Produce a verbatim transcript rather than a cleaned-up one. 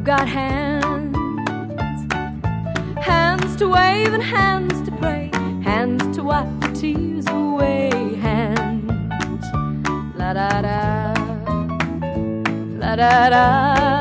got hands, hands to wave and hands to pray, hands to wipe the tears away, hands. La da da, la da da.